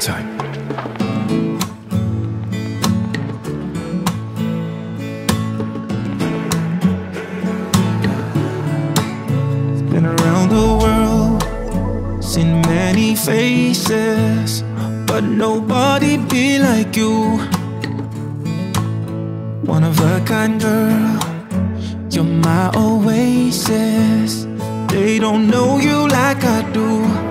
time. Been around the world, seen many faces, but nobody be like you. One of a kind girl, you're my oasis. They don't know you like I do.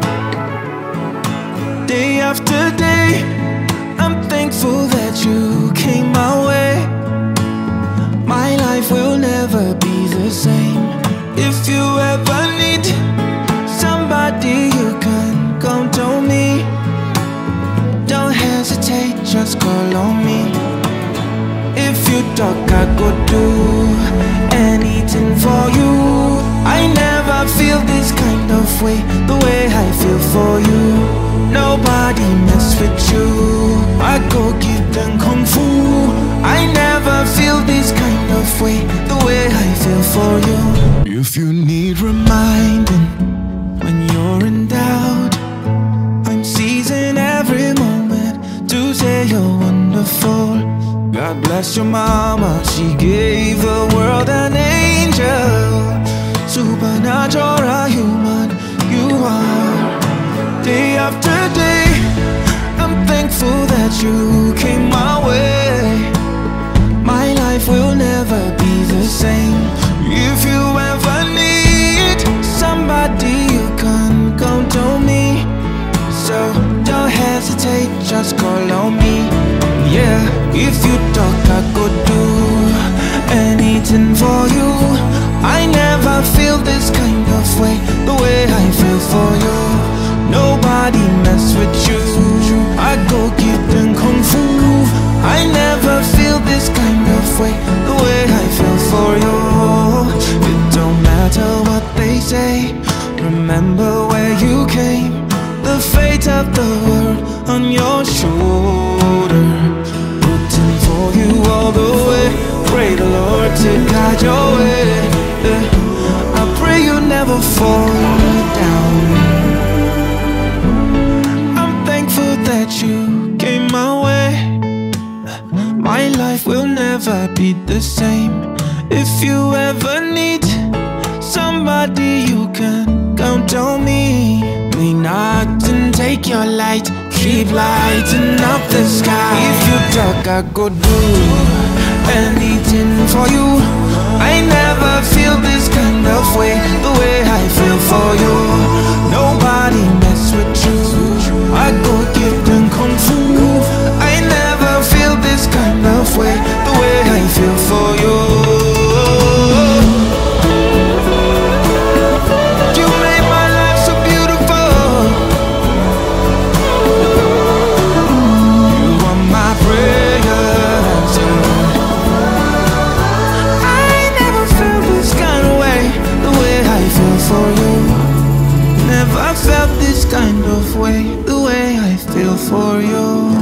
Day after day, I'm thankful that you came my way. My life will never be the same. If you ever need somebody, you can come to me. Don't hesitate, just call on me. If you talk, I could do anything for you. I never feel this kind of way, the way I feel for you. Nobody mess with you. I go give them kung fu. I never feel this kind of way, the way I feel for you. If you need reminding when you're in doubt, I'm seizing every moment to say you're wonderful. God bless your mama, she gave the world an angel. Supernatural human, you are. Day after day, I'm thankful that you came my way. My life will never be the same. If you ever need somebody, you can come to me. So don't hesitate, just call on me. Yeah, if you talk, I could do anything for you. I never feel this kind of way, the way I feel for you. Nobody mess with you. I go give them kung fu. I never feel this kind of way, the way I feel for you. It don't matter what they say, remember where you came. The fate of the world on your shoulder, rooting for you all the way. Pray the Lord to guide your way. I pray you never fall down. I'm thankful that you came my way. My life will never be the same. If you ever need somebody, you can count on me. May not take your light, keep lighting up the sky. If you talk, I could do anything for you. I never feel this kind of way, the way I feel for you. Nobody mess with you. I go give them kung fu. I never feel this kind of way, the way I feel for you. You made my life so beautiful. You are my prayer answer. I never felt this kind of way, the way I feel for you. Never felt this kind of way, the way I feel for you.